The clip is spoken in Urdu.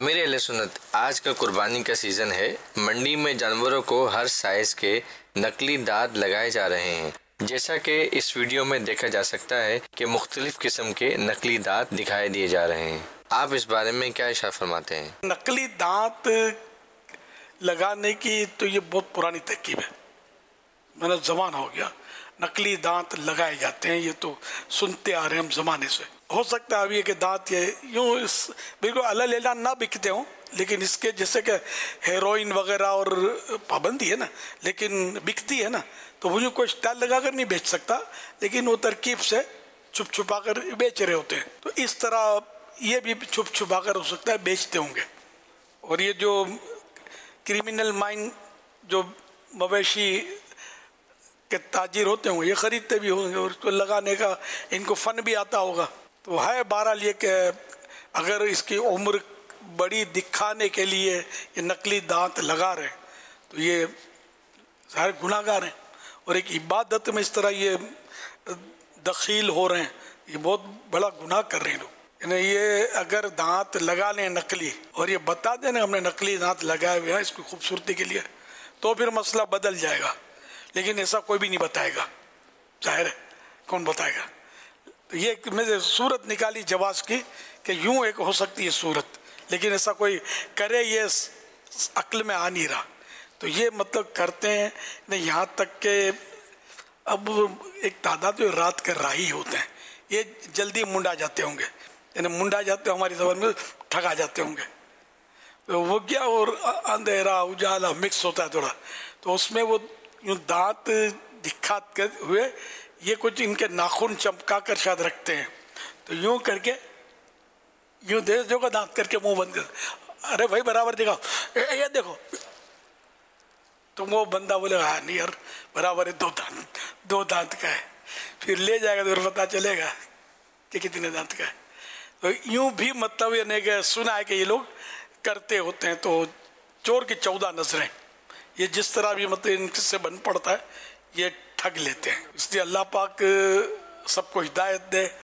میرے اہل سنت، آج کا قربانی کا سیزن ہے۔ منڈی میں جانوروں کو ہر سائز کے نقلی دانت لگائے جا رہے ہیں۔ جیسا کہ اس ویڈیو میں دیکھا جا سکتا ہے کہ مختلف قسم کے نقلی دانت دکھائی دیے جا رہے ہیں۔ آپ اس بارے میں کیا ارشاد فرماتے ہیں؟ نقلی دانت لگانے کی تو یہ بہت پرانی ترکیب ہے، میں زمانہ ہو گیا نقلی دانت لگائے جاتے ہیں، یہ تو سنتے آ رہے ہیں ہم زمانے سے۔ ہو سکتا ہے ابھی کہ دانت یہ یوں بالکل اللہ اعلان نہ بکتے ہوں، لیکن اس کے جیسے کہ ہیروئن وغیرہ اور پابندی ہے نا، لیکن بکتی ہے نا، تو وہ کوئی اسٹائل لگا کر نہیں بیچ سکتا، لیکن وہ ترکیب سے چھپ چھپا کر بیچ رہے ہوتے ہیں۔ تو اس طرح یہ بھی چھپ چھپا کر ہو سکتا ہے بیچتے ہوں گے۔ اور یہ جو کریمنل مائنڈ جو مویشی کے تاجر ہوتے ہوں گے، یہ خریدتے بھی ہوں گے، اور اس کو لگانے کا ان کو فن بھی آتا ہوگا۔ تو ہے بہرحال یہ کہ اگر اس کی عمر بڑی دکھانے کے لیے یہ نقلی دانت لگا رہے ہیں تو یہ ظاہر گناہ گار ہیں، اور ایک عبادت میں اس طرح یہ دخیل ہو رہے ہیں، یہ بہت بڑا گناہ کر رہے ہیں لوگ۔ یعنی یہ اگر دانت لگا لیں نقلی اور یہ بتا دیں نا ہم نے نقلی دانت لگائے ہوئے ہیں اس کی خوبصورتی کے لیے، تو پھر مسئلہ بدل جائے گا، لیکن ایسا کوئی بھی نہیں بتائے گا، ظاہر ہے کون بتائے گا۔ تو یہ میں نے صورت نکالی جواز کی کہ یوں ایک ہو سکتی ہے صورت، لیکن ایسا کوئی کرے یہ عقل میں آ نہیں رہا۔ تو یہ مطلب کرتے ہیں یہاں تک کہ اب ایک تعداد جو رات کے راہی ہوتے ہیں یہ جلدی منڈا جاتے ہوں گے، یعنی منڈا جاتے ہماری زبان میں ٹھگا جاتے ہوں گے، تو وہ کیا اور اندھیرا اجالا مکس ہوتا ہے تھوڑا، تو اس میں وہ یوں دانت دکھاتے ہوئے یہ کچھ ان کے ناخن چمکا کر شاید رکھتے ہیں، تو یوں کر کے یوں دیش جو کا دانت کر کے منہ بند کر، ارے بھائی برابر دکھاؤ، یہ دیکھو، تو وہ بندہ بولے ہاں نہیں یار برابر ہے، دو دانت کا ہے، پھر لے جائے گا تو پھر پتہ چلے گا کہ کتنے دانت کا ہے۔ تو یوں بھی مطلب یہ نہیں کہ سنا ہے کہ یہ لوگ کرتے ہوتے ہیں۔ تو چور کی 14 نظریں، یہ جس طرح بھی مطلب ان سے بن پڑتا ہے یہ ٹھگ لیتے ہیں، اس لیے اللہ پاک سب کو ہدایت دے۔